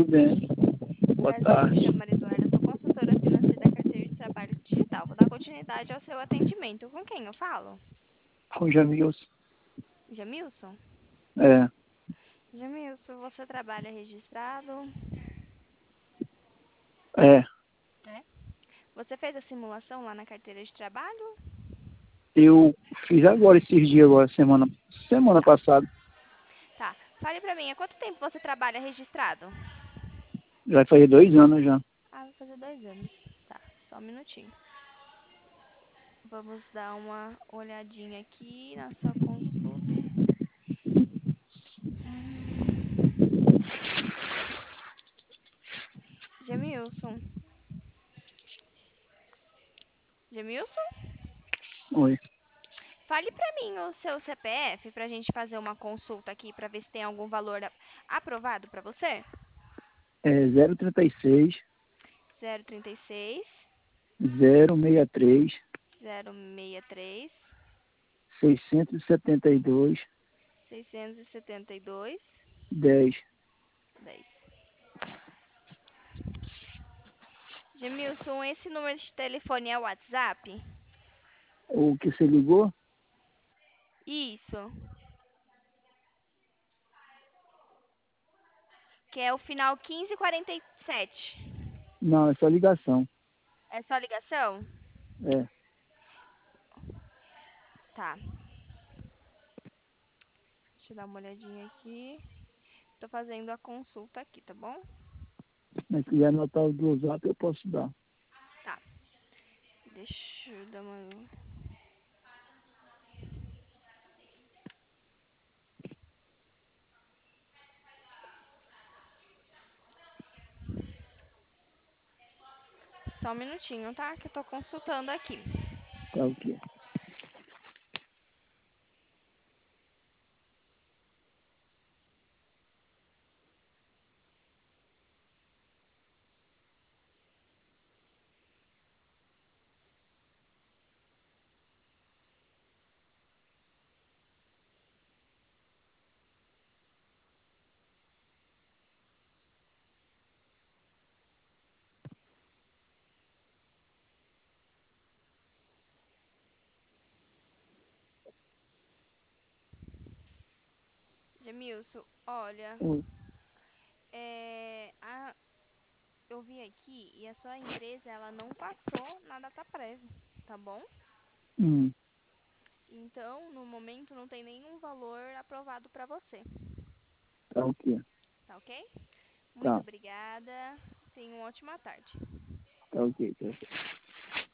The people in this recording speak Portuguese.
bem. Boa Prazer, me tarde. chamo Maria Eduarda, sou consultora financeira da carteira de trabalho digital. Vou dar continuidade ao seu atendimento. Com quem eu falo? Com Jamilson. Jamilson? É, Jamilson, você trabalha registrado? é. É. Você fez a simulação lá na carteira de trabalho? Eu fiz agora esses dias, agora, semana Tá, passada. tá. Fale pra mim, há quanto tempo você trabalha registrado? Já vai fazer 2 anos já. Ah, vai fazer 2 anos. Tá, só um minutinho. Vamos dar uma olhadinha aqui na sua consulta. Jamilson? Jamilson? Oi. Fale pra mim o seu CPF pra gente fazer uma consulta aqui pra ver se tem algum valor aprovado pra você. É 036 036 063 063 672 672 10. 10. Jamilson, esse número de telefone é o WhatsApp? O que você ligou? Isso. Que é o final 1547. Não, é só ligação. É só ligação? É, Tá. Deixa eu dar uma olhadinha aqui. Tô fazendo a consulta aqui, tá bom? mas se quiser anotar o do WhatsApp, eu posso dar. Tá. Deixa eu dar uma... Só um minutinho, tá? Que eu tô consultando aqui. Tá o quê? Jamilson, olha, Oi. eu vi aqui e a sua empresa, ela não passou na data prévia, tá bom? Hum, Então, no momento, não tem nenhum valor aprovado pra você, tá o quê? tá ok? Muito Tá, obrigada. Tenha uma ótima tarde. tá ok. Tá ok.